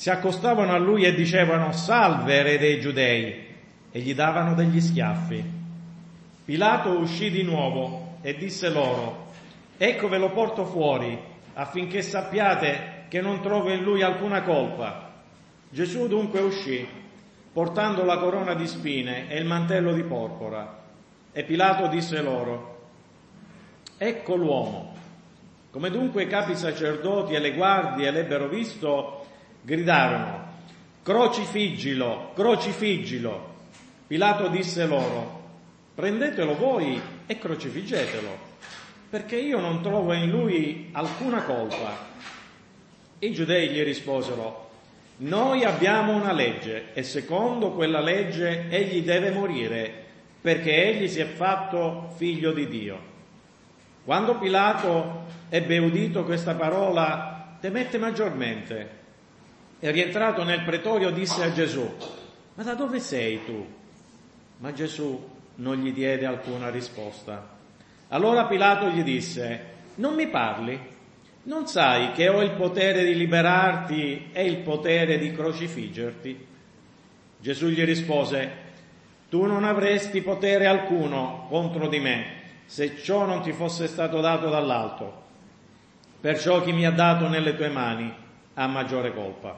si accostavano a lui e dicevano: «Salve, re dei Giudei!» e gli davano degli schiaffi. Pilato uscì di nuovo e disse loro: «Ecco, ve lo porto fuori, affinché sappiate che non trovo in lui alcuna colpa». Gesù dunque uscì, portando la corona di spine e il mantello di porpora. E Pilato disse loro: «Ecco l'uomo». Come dunque i capi sacerdoti e le guardie l'ebbero visto, gridarono: «Crocifiggilo, crocifiggilo!» Pilato disse loro: «Prendetelo voi e crocifiggetelo, perché io non trovo in lui alcuna colpa». I giudei gli risposero: «Noi abbiamo una legge e secondo quella legge egli deve morire, perché egli si è fatto figlio di Dio». Quando Pilato ebbe udito questa parola, temette maggiormente e, rientrato nel pretorio, disse a Gesù: «Ma da dove sei tu?» Ma Gesù non gli diede alcuna risposta. Allora Pilato gli disse: «Non mi parli? Non sai che ho il potere di liberarti e il potere di crocifiggerti?» Gesù gli rispose: «Tu non avresti potere alcuno contro di me, se ciò non ti fosse stato dato dall'alto. Perciò chi mi ha dato nelle tue mani ha maggiore colpa».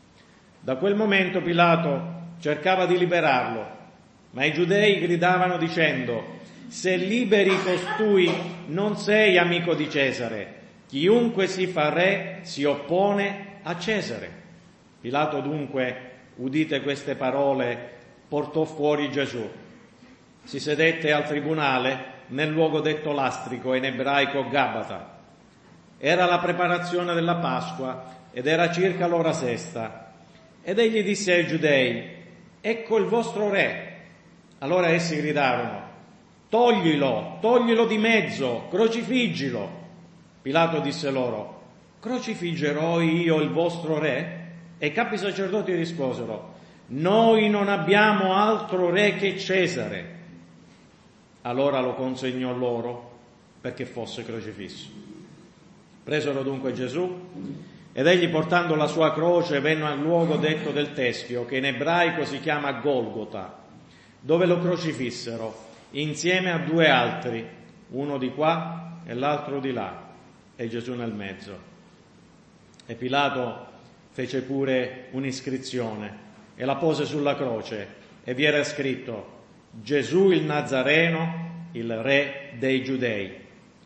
Da quel momento Pilato cercava di liberarlo, ma i giudei gridavano dicendo: «Se liberi costui, non sei amico di Cesare. Chiunque si fa re si oppone a Cesare». Pilato dunque, udite queste parole, portò fuori Gesù. Si sedette al tribunale nel luogo detto Lastrico, in ebraico Gabata. Era la preparazione della Pasqua ed era circa l'ora sesta. Ed egli disse ai giudei: «Ecco il vostro re». Allora essi gridarono: «Toglilo, toglilo di mezzo, crocifiggilo». Pilato disse loro: «Crocifiggerò io il vostro re?» E i capi sacerdoti risposero: «Noi non abbiamo altro re che Cesare». Allora lo consegnò loro perché fosse crocifisso. Presero dunque Gesù ed egli, portando la sua croce, venne al luogo detto del Teschio, che in ebraico si chiama Golgota, dove lo crocifissero insieme a due altri, uno di qua e l'altro di là, e Gesù nel mezzo. E Pilato fece pure un'iscrizione e la pose sulla croce, e vi era scritto: «Gesù il Nazareno, il re dei Giudei».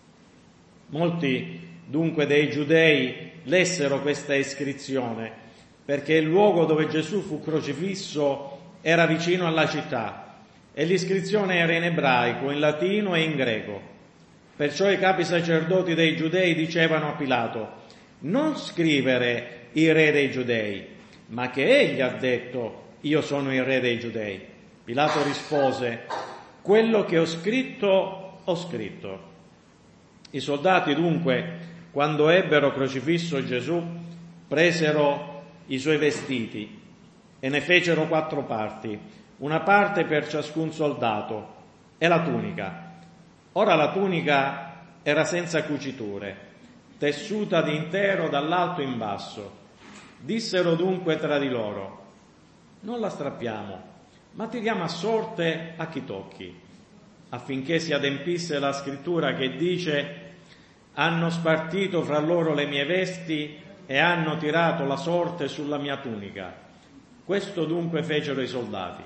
Molti dunque dei giudei lessero questa iscrizione, perché il luogo dove Gesù fu crocifisso era vicino alla città e l'iscrizione era in ebraico, in latino e in greco. Perciò i capi sacerdoti dei giudei dicevano a Pilato: «Non scrivere il re dei giudei, ma che egli ha detto: io sono il re dei giudei». Pilato rispose: «Quello che ho scritto, ho scritto». I soldati dunque, quando ebbero crocifisso Gesù, presero i suoi vestiti e ne fecero 4 parti, una parte per ciascun soldato, e la tunica. Ora la tunica era senza cuciture, tessuta d'intero dall'alto in basso. Dissero dunque tra di loro: «Non la strappiamo, ma tiriamo a sorte a chi tocchi», affinché si adempisse la scrittura che dice: «Hanno spartito fra loro le mie vesti e hanno tirato la sorte sulla mia tunica». Questo dunque fecero i soldati.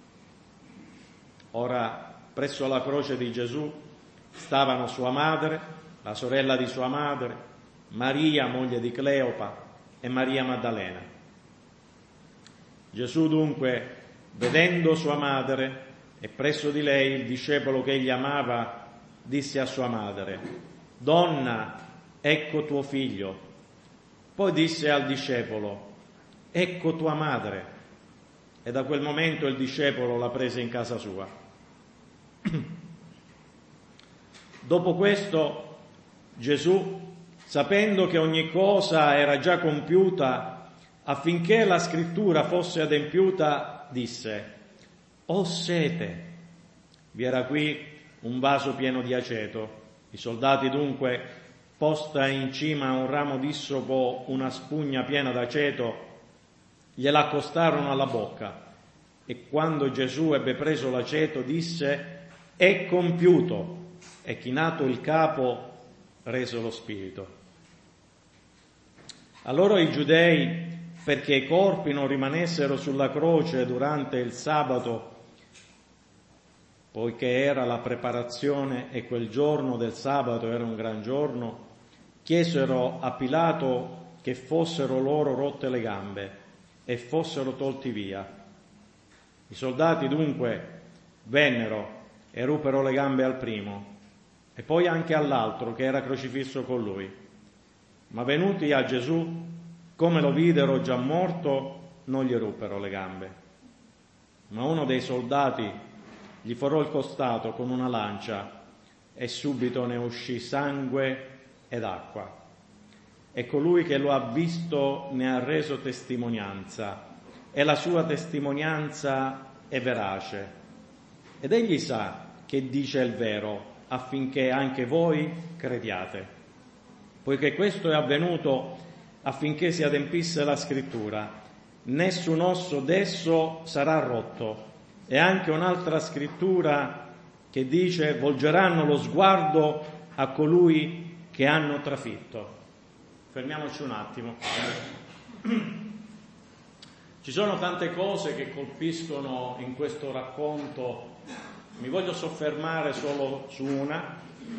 Ora, presso la croce di Gesù stavano sua madre, la sorella di sua madre, Maria, moglie di Cleopa, e Maria Maddalena. Gesù dunque, vedendo sua madre e presso di lei il discepolo che egli amava, disse a sua madre: «Donna, ecco tuo figlio». Poi disse al discepolo: «Ecco tua madre». E da quel momento il discepolo la prese in casa sua. Dopo questo Gesù, sapendo che ogni cosa era già compiuta, affinché la scrittura fosse adempiuta, disse: «Ho sete». Vi era qui un vaso pieno di aceto. I soldati dunque, posta in cima a un ramo d'issopo una spugna piena d'aceto, gliela accostarono alla bocca e quando Gesù ebbe preso l'aceto disse: è compiuto, e chinato il capo rese lo spirito. Allora i giudei, perché i corpi non rimanessero sulla croce durante il sabato, poiché era la preparazione e quel giorno del sabato era un gran giorno, chiesero a Pilato che fossero loro rotte le gambe e fossero tolti via. I soldati dunque vennero e ruppero le gambe al primo e poi anche all'altro che era crocifisso con lui. Ma venuti a Gesù, come lo videro già morto, non gli ruppero le gambe. Ma uno dei soldati gli forò il costato con una lancia e subito ne uscì sangue ed acqua. E colui che lo ha visto ne ha reso testimonianza, e la sua testimonianza è verace. Ed egli sa che dice il vero, affinché anche voi crediate. Poiché questo è avvenuto affinché si adempisse la scrittura: nessun osso d'esso sarà rotto. E anche un'altra scrittura che dice: volgeranno lo sguardo a colui che hanno trafitto. Fermiamoci un attimo. Ci sono tante cose che colpiscono in questo racconto, mi voglio soffermare solo su una.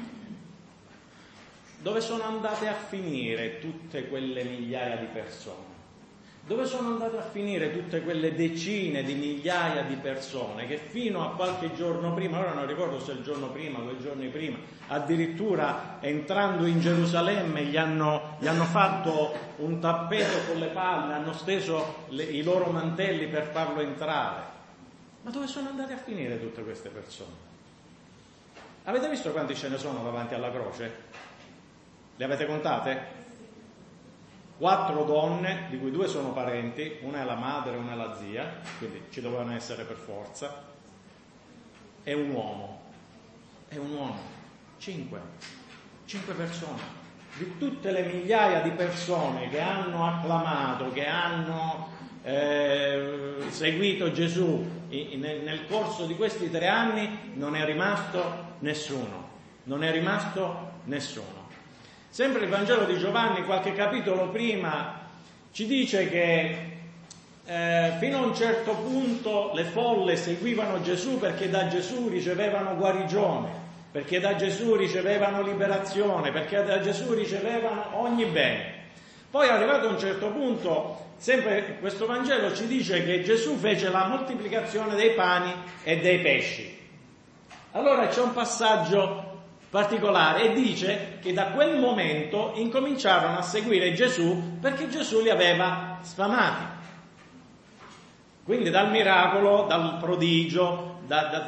Dove sono andate a finire tutte quelle migliaia di persone? Dove sono andate a finire tutte quelle decine di migliaia di persone che fino a qualche giorno prima, ora non ricordo se il giorno prima, 2 giorni prima, addirittura entrando in Gerusalemme gli hanno fatto un tappeto con le palme, hanno steso i loro mantelli per farlo entrare. Ma dove sono andate a finire tutte queste persone? Avete visto quanti ce ne sono davanti alla croce? Le avete contate? 4 donne, di cui 2 sono parenti, una è la madre e una è la zia, quindi ci dovevano essere per forza, e un uomo, 5 persone, di tutte le migliaia di persone che hanno acclamato, che hanno seguito Gesù nel corso di questi 3 anni, non è rimasto nessuno. Sempre il Vangelo di Giovanni, qualche capitolo prima, ci dice che fino a un certo punto le folle seguivano Gesù perché da Gesù ricevevano guarigione, perché da Gesù ricevevano liberazione, perché da Gesù ricevevano ogni bene. Poi arrivato a un certo punto, sempre questo Vangelo ci dice che Gesù fece la moltiplicazione dei pani e dei pesci. Allora c'è un passaggio particolare e dice che da quel momento incominciarono a seguire Gesù perché Gesù li aveva sfamati. Quindi dal miracolo, dal prodigio,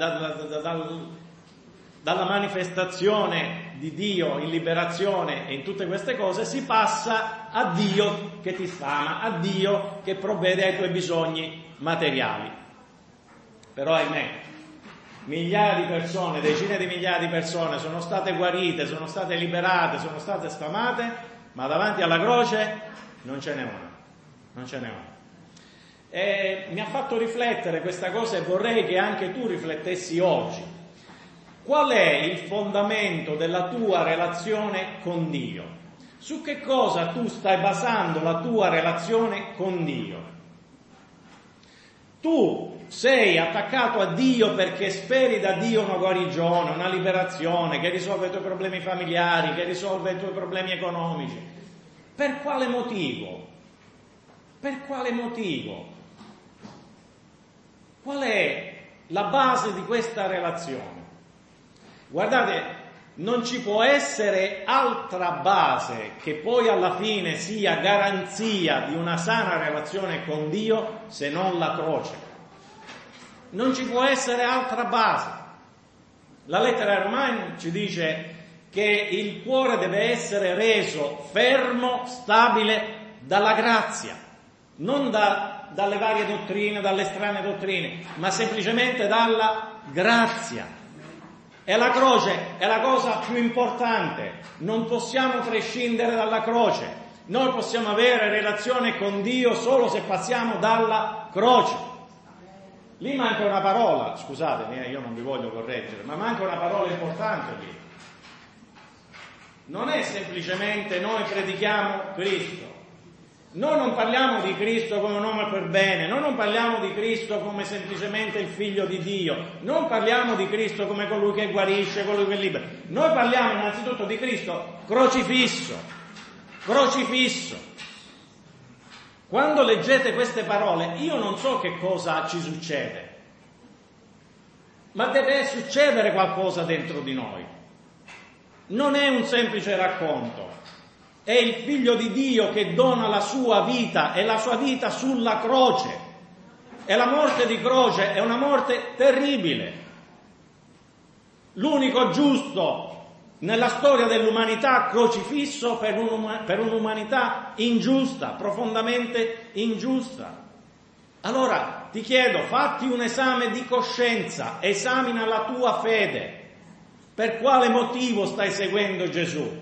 dalla manifestazione di Dio in liberazione e in tutte queste cose si passa a Dio che ti sfama, a Dio che provvede ai tuoi bisogni materiali. Però ahimè, migliaia di persone, decine di migliaia di persone sono state guarite, sono state liberate, sono state sfamate, ma davanti alla croce non ce n'è una. E mi ha fatto riflettere questa cosa e vorrei che anche tu riflettessi oggi. Qual è il fondamento della tua relazione con Dio? Su che cosa tu stai basando la tua relazione con Dio? Tu sei attaccato a Dio perché speri da Dio una guarigione, una liberazione, che risolve i tuoi problemi familiari, che risolve i tuoi problemi economici. Per quale motivo? Qual è la base di questa relazione? Guardate, non ci può essere altra base che poi alla fine sia garanzia di una sana relazione con Dio se non la croce. Non ci può essere altra base. La lettera ai Romani ci dice che il cuore deve essere reso fermo, stabile dalla grazia, non dalle varie dottrine, dalle strane dottrine, ma semplicemente dalla grazia. E la croce è la cosa più importante, non possiamo prescindere dalla croce. Noi possiamo avere relazione con Dio solo se passiamo dalla croce. Lì manca una parola, scusatemi, io non vi voglio correggere, ma manca una parola importante lì. Non è semplicemente noi predichiamo Cristo. Noi non parliamo di Cristo come un uomo per bene, noi non parliamo di Cristo come semplicemente il figlio di Dio, non parliamo di Cristo come colui che guarisce, colui che libera. Noi parliamo innanzitutto di Cristo crocifisso. Quando leggete queste parole, io non so che cosa ci succede, ma deve succedere qualcosa dentro di noi. Non è un semplice racconto. È il figlio di Dio che dona la sua vita e la sua vita sulla croce. E la morte di croce è una morte terribile. L'unico giusto nella storia dell'umanità crocifisso per un'umanità ingiusta, profondamente ingiusta. Allora ti chiedo, fatti un esame di coscienza, esamina la tua fede. Per quale motivo stai seguendo Gesù?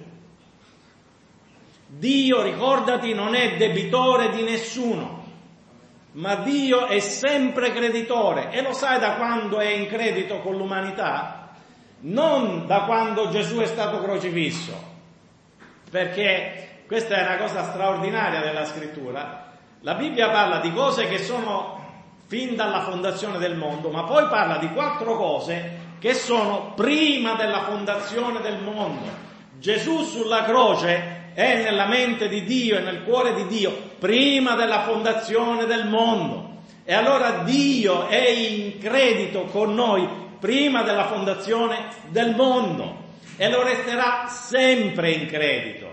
Dio, ricordati, non è debitore di nessuno, ma Dio è sempre creditore. E lo sai da quando è in credito con l'umanità? Non da quando Gesù è stato crocifisso, perché questa è una cosa straordinaria della scrittura. La Bibbia parla di cose che sono fin dalla fondazione del mondo, ma poi parla di 4 cose che sono prima della fondazione del mondo. Gesù sulla croce è nella mente di Dio e nel cuore di Dio prima della fondazione del mondo, e allora Dio è in credito con noi prima della fondazione del mondo e lo resterà sempre in credito.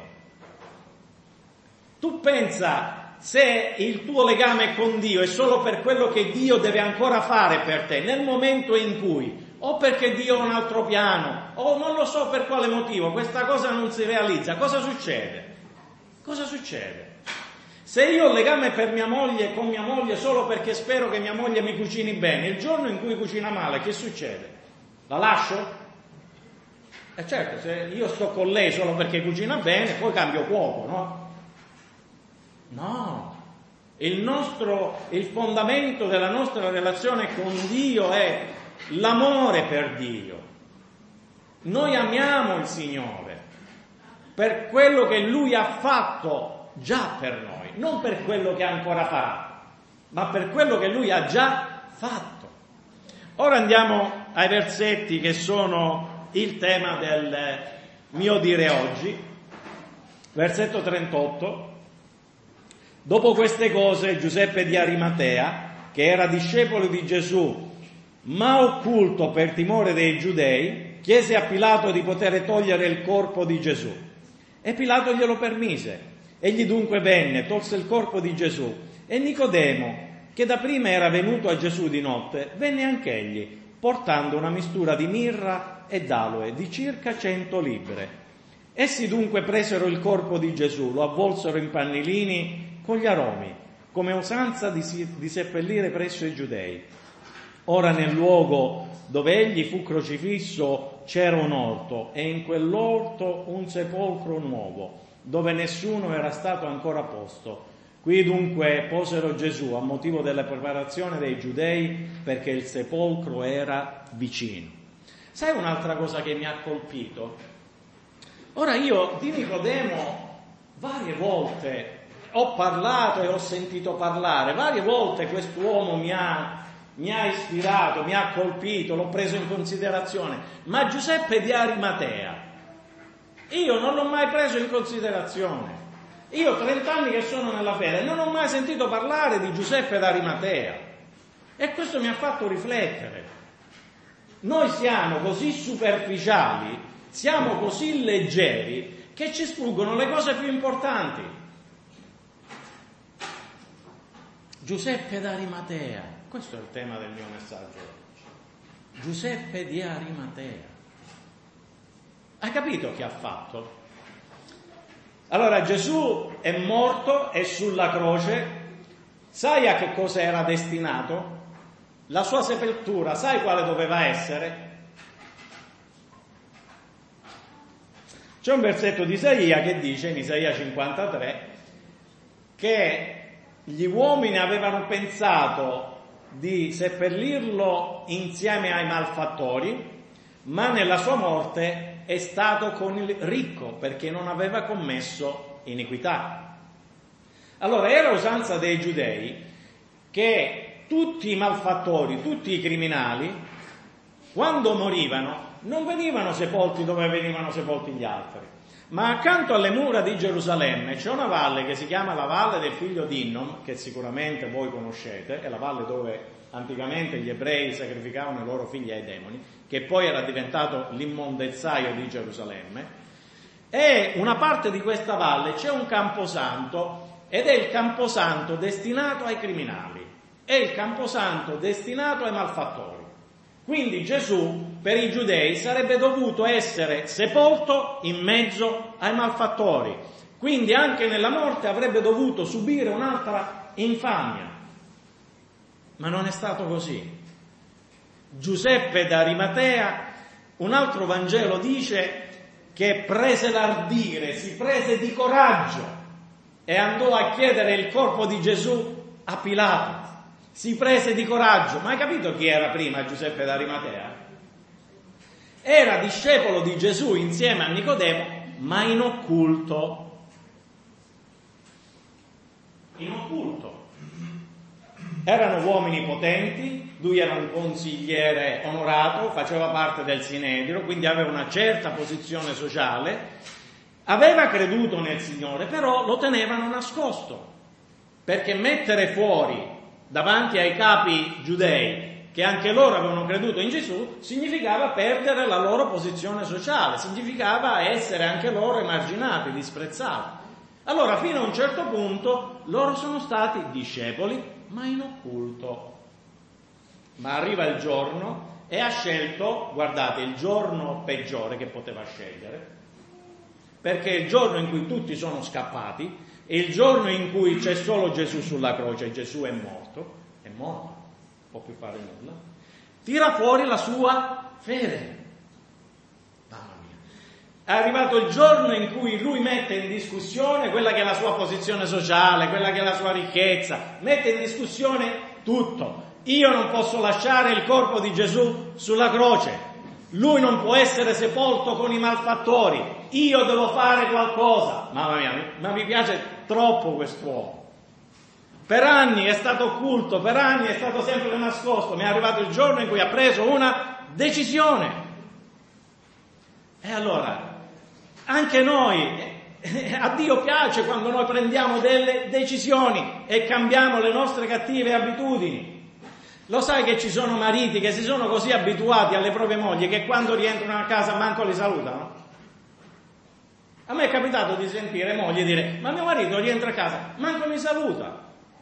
Tu pensa, se il tuo legame con Dio è solo per quello che Dio deve ancora fare per te, nel momento in cui, o perché Dio ha un altro piano, o non lo so per quale motivo, questa cosa non si realizza, cosa succede? Cosa succede? Se io ho il legame per mia moglie, con mia moglie, solo perché spero che mia moglie mi cucini bene, il giorno in cui cucina male, che succede? La lascio? Certo, se io sto con lei solo perché cucina bene, poi cambio cuoco, no? No, il fondamento della nostra relazione con Dio è l'amore per Dio. Noi amiamo il Signore per quello che Lui ha fatto già per noi, non per quello che ancora farà, ma per quello che Lui ha già fatto. Ora andiamo ai versetti che sono il tema del mio dire oggi. Versetto 38. Dopo queste cose Giuseppe di Arimatea, che era discepolo di Gesù, ma occulto per timore dei giudei, chiese a Pilato di poter togliere il corpo di Gesù. E Pilato glielo permise. Egli dunque venne, tolse il corpo di Gesù, e Nicodemo, che dapprima era venuto a Gesù di notte, venne anch'egli, portando una mistura di mirra e d'aloe di circa 100 libbre. Essi dunque presero il corpo di Gesù, lo avvolsero in pannilini con gli aromi, come usanza di seppellire presso i giudei. Ora nel luogo dove egli fu crocifisso c'era un orto, e in quell'orto un sepolcro nuovo, dove nessuno era stato ancora posto. Qui dunque posero Gesù a motivo della preparazione dei giudei, perché il sepolcro era vicino. Sai un'altra cosa che mi ha colpito? Ora io di Nicodemo varie volte ho parlato e ho sentito parlare, varie volte quest'uomo mi ha ispirato, mi ha colpito, l'ho preso in considerazione, ma Giuseppe di Arimatea io non l'ho mai preso in considerazione. Io 30 anni che sono nella fede non ho mai sentito parlare di Giuseppe d'Arimatea, e questo mi ha fatto riflettere. Noi siamo così superficiali, siamo così leggeri, che ci sfuggono le cose più importanti. Giuseppe d'Arimatea, questo è il tema del mio messaggio oggi. Giuseppe di Arimatea. Hai capito che ha fatto? Allora Gesù è morto, è sulla croce, sai a che cosa era destinato? La sua sepoltura, sai quale doveva essere? C'è un versetto di Isaia che dice, in Isaia 53, che gli uomini avevano pensato di seppellirlo insieme ai malfattori, ma nella sua morte è stato con il ricco perché non aveva commesso iniquità. Allora era usanza dei giudei che tutti i malfattori, tutti i criminali, quando morivano non venivano sepolti dove venivano sepolti gli altri, ma accanto alle mura di Gerusalemme c'è una valle che si chiama la Valle del Figlio di Innom, che sicuramente voi conoscete, è la valle dove anticamente gli ebrei sacrificavano i loro figli ai demoni, che poi era diventato l'immondezzaio di Gerusalemme. E una parte di questa valle c'è un camposanto, ed è il camposanto destinato ai criminali, è il camposanto destinato ai malfattori. Quindi Gesù, per i giudei, sarebbe dovuto essere sepolto in mezzo ai malfattori. Quindi anche nella morte avrebbe dovuto subire un'altra infamia. Ma non è stato così. Giuseppe d'Arimatea, un altro Vangelo dice che prese l'ardire, si prese di coraggio e andò a chiedere il corpo di Gesù a Pilato. Si prese di coraggio. Ma hai capito chi era prima Giuseppe d'Arimatea? Era discepolo di Gesù insieme a Nicodemo, ma in occulto. In occulto. Erano uomini potenti, lui era un consigliere onorato, faceva parte del Sinedrio, quindi aveva una certa posizione sociale, aveva creduto nel Signore, però lo tenevano nascosto, perché mettere fuori davanti ai capi giudei, che anche loro avevano creduto in Gesù, significava perdere la loro posizione sociale, significava essere anche loro emarginati, disprezzati. Allora, fino a un certo punto, loro sono stati discepoli, ma in occulto. Ma arriva il giorno e ha scelto, guardate, il giorno peggiore che poteva scegliere, perché è il giorno in cui tutti sono scappati, è il giorno in cui c'è solo Gesù sulla croce, Gesù è morto, non può più fare nulla, tira fuori la sua fede. Mamma mia. È arrivato il giorno in cui lui mette in discussione quella che è la sua posizione sociale, quella che è la sua ricchezza, mette in discussione tutto. Io non posso lasciare il corpo di Gesù sulla croce, lui non può essere sepolto con i malfattori, io devo fare qualcosa. Mamma mia, ma mi piace troppo quest'uomo. Per anni è stato occulto, per anni è stato sempre nascosto, ma è arrivato il giorno in cui ha preso una decisione. E allora, anche noi, a Dio piace quando noi prendiamo delle decisioni e cambiamo le nostre cattive abitudini. Lo sai che ci sono mariti che si sono così abituati alle proprie mogli che quando rientrano a casa manco li salutano? A me è capitato di sentire mogli dire: ma mio marito rientra a casa, manco mi saluta.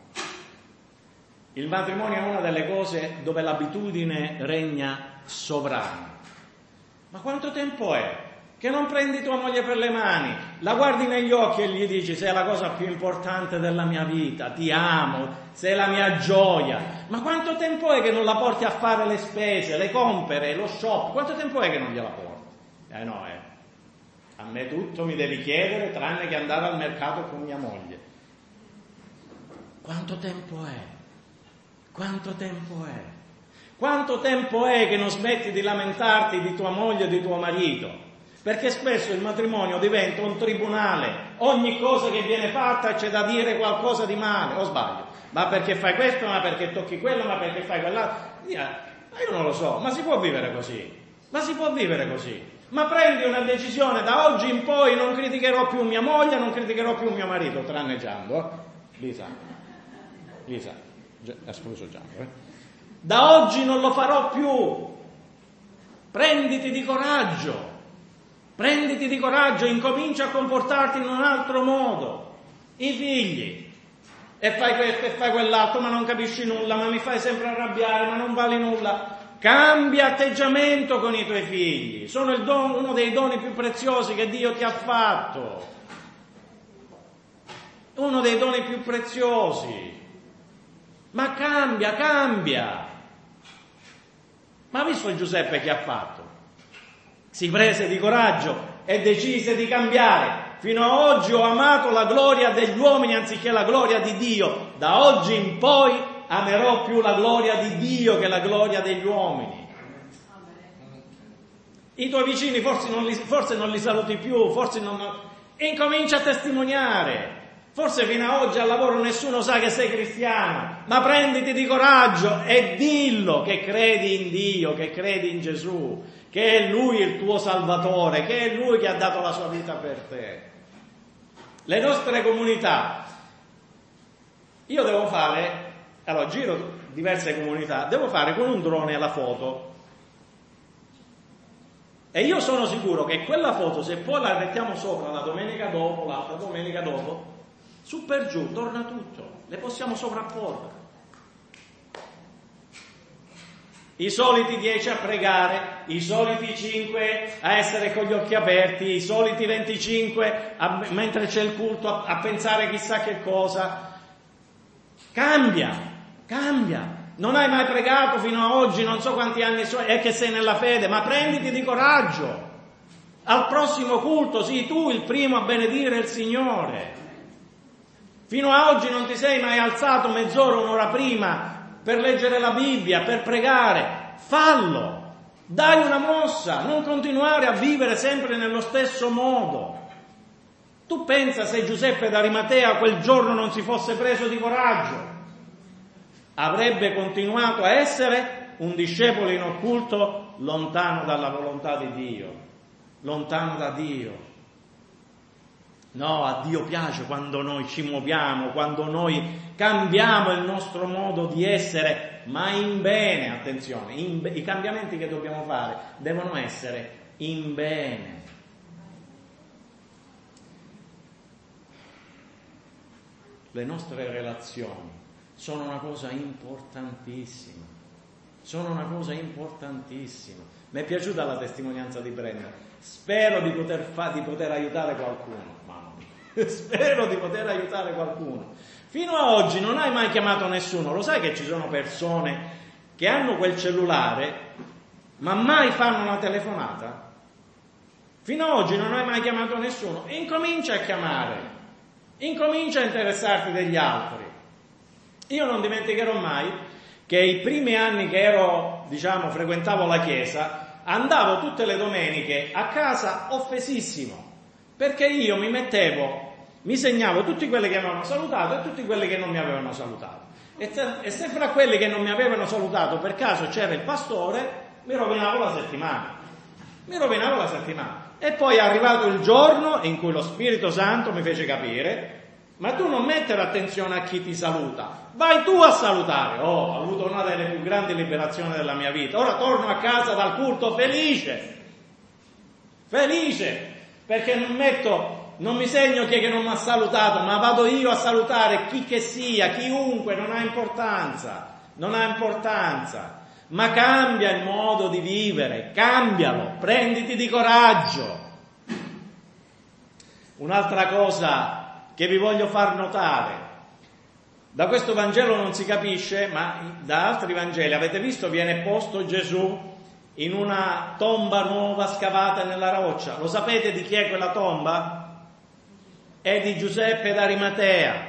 Il matrimonio è una delle cose dove l'abitudine regna sovrana. Ma quanto tempo è che non prendi tua moglie per le mani, la guardi negli occhi e gli dici: sei la cosa più importante della mia vita, ti amo, sei la mia gioia. Ma quanto tempo è che non la porti a fare le spese, le compere, lo shop? Quanto tempo è che non gliela porti? A me tutto mi devi chiedere tranne che andare al mercato con mia moglie. Quanto tempo è? Quanto tempo è? Quanto tempo è che non smetti di lamentarti di tua moglie e di tuo marito? Perché spesso il matrimonio diventa un tribunale, ogni cosa che viene fatta c'è da dire qualcosa di male, o sbaglio? Ma perché fai questo, ma perché tocchi quello, ma perché fai quell'altro? Ma io non lo so, ma si può vivere così? Ma si può vivere così? Ma prendi una decisione: da oggi in poi non criticherò più mia moglie, non criticherò più mio marito, tranneggiando. Lisa, escluso Gianni. Da oggi non lo farò più. Prenditi di coraggio. Prenditi di coraggio, incomincia a comportarti in un altro modo. I figli, e fai questo e fai quell'altro, ma non capisci nulla, ma mi fai sempre arrabbiare, ma non vali nulla. Cambia atteggiamento con i tuoi figli, sono uno dei doni più preziosi che Dio ti ha fatto. Uno dei doni più preziosi. Ma cambia. Ma ha visto Giuseppe che ha fatto? Si prese di coraggio e decise di cambiare. fino ad oggi ho amato la gloria degli uomini anziché la gloria di Dio, da oggi in poi amerò più la gloria di Dio che la gloria degli uomini. I tuoi vicini forse non li saluti più, incomincia a testimoniare. Forse fino ad oggi al lavoro nessuno sa che sei cristiano, ma prenditi di coraggio e dillo che credi in Dio, che credi in Gesù, che è Lui il tuo Salvatore, che è Lui che ha dato la sua vita per te. Le nostre comunità, io devo fare, giro diverse comunità, devo fare con un drone la foto. E io sono sicuro che quella foto, se poi la mettiamo sopra la domenica dopo, l'altra domenica dopo, su per giù torna tutto, le possiamo sovrapporre. I soliti 10 a pregare, i soliti 5 a essere con gli occhi aperti, i soliti 25 mentre c'è il culto a pensare chissà che cosa. Cambia. Non hai mai pregato fino ad oggi, non so quanti anni è che sei nella fede, ma prenditi di coraggio. Al prossimo culto sii tu il primo a benedire il Signore. Fino ad oggi non ti sei mai alzato mezz'ora, un'ora prima per leggere la Bibbia, per pregare. Fallo, dai una mossa, non continuare a vivere sempre nello stesso modo. Tu pensa se Giuseppe d'Arimatea quel giorno non si fosse preso di coraggio, avrebbe continuato a essere un discepolo in occulto lontano dalla volontà di Dio, lontano da Dio. No, a Dio piace quando noi ci muoviamo, quando noi cambiamo il nostro modo di essere, ma in bene, attenzione, i cambiamenti che dobbiamo fare devono essere in bene. Le nostre relazioni sono una cosa importantissima, Mi è piaciuta la testimonianza di Brenda, spero di poter aiutare qualcuno, mamma mia, spero di poter aiutare qualcuno. Fino ad oggi non hai mai chiamato nessuno, lo sai che ci sono persone che hanno quel cellulare ma mai fanno una telefonata? Fino ad oggi non hai mai chiamato nessuno, incomincia a chiamare, incomincia a interessarti degli altri. Io non dimenticherò mai che i primi anni che frequentavo la chiesa, andavo tutte le domeniche a casa offesissimo, perché io mi segnavo tutti quelli che mi avevano salutato e tutti quelli che non mi avevano salutato. E se fra quelli che non mi avevano salutato per caso c'era il pastore, mi rovinavo la settimana. E poi è arrivato il giorno in cui lo Spirito Santo mi fece capire: ma tu non mettere attenzione a chi ti saluta, vai tu a salutare. Ho avuto una delle più grandi liberazioni della mia vita. Ora torno a casa dal culto felice, perché non mi segno chi è che non mi ha salutato, ma vado io a salutare chi che sia, chiunque, non ha importanza. Ma cambia il modo di vivere, cambialo, prenditi di coraggio. Un'altra cosa che vi voglio far notare, da questo Vangelo non si capisce, ma da altri Vangeli avete visto viene posto Gesù in una tomba nuova scavata nella roccia. Lo sapete di chi è quella tomba? È di Giuseppe d'Arimatea.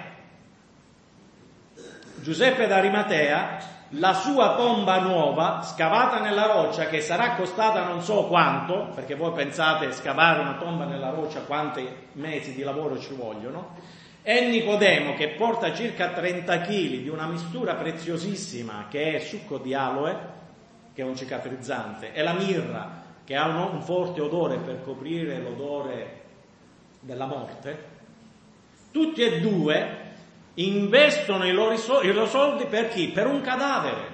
Giuseppe d'Arimatea, la sua tomba nuova scavata nella roccia, che sarà costata non so quanto, perché voi pensate scavare una tomba nella roccia quanti mesi di lavoro ci vogliono, è Nicodemo, che porta circa 30 kg di una mistura preziosissima che è succo di aloe, che è un cicatrizzante, e la mirra, che ha un forte odore per coprire l'odore della morte. Tutti e due investono i loro soldi per chi? Per un cadavere.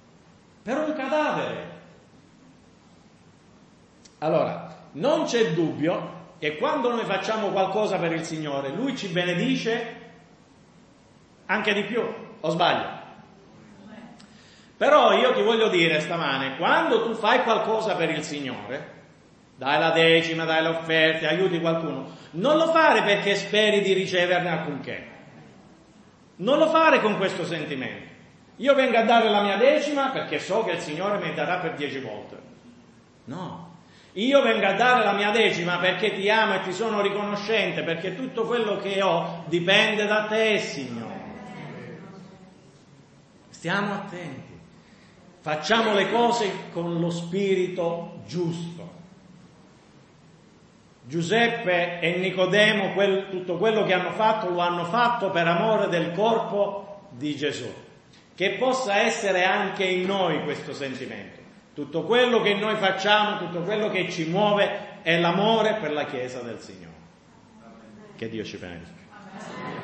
Allora, non c'è dubbio che quando noi facciamo qualcosa per il Signore, Lui ci benedice anche di più, o sbaglio? Però io ti voglio dire stamane, quando tu fai qualcosa per il Signore, dai la decima, dai le offerte, aiuti qualcuno, non lo fare perché speri di riceverne alcunché. Non lo fare con questo sentimento. Io vengo a dare la mia decima perché so che il Signore mi darà per 10 volte. No. Io vengo a dare la mia decima perché ti amo e ti sono riconoscente, perché tutto quello che ho dipende da te, Signore. Stiamo attenti, facciamo le cose con lo spirito giusto. Giuseppe e Nicodemo, tutto quello che hanno fatto, lo hanno fatto per amore del corpo di Gesù. Che possa essere anche in noi questo sentimento. Tutto quello che noi facciamo, tutto quello che ci muove è l'amore per la Chiesa del Signore. Che Dio ci benedica.